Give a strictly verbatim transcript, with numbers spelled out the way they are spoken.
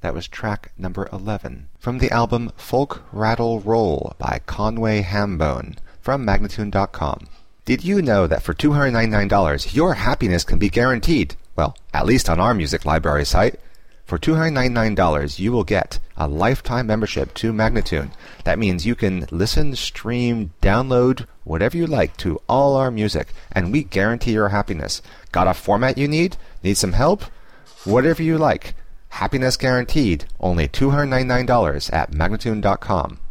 That was track number eleven. From the album Folk Rattle Roll by Conway Hambone from Magnatune dot com. Did you know that for two hundred ninety-nine dollars your happiness can be guaranteed? Well, at least on our music library site. For two hundred ninety-nine dollars you will get a lifetime membership to Magnatune. That means you can listen, stream, download, whatever you like to all our music, and we guarantee your happiness. Got a format you need? Need some help? Whatever you like. Happiness guaranteed. Only two hundred ninety-nine dollars at Magnatune dot com.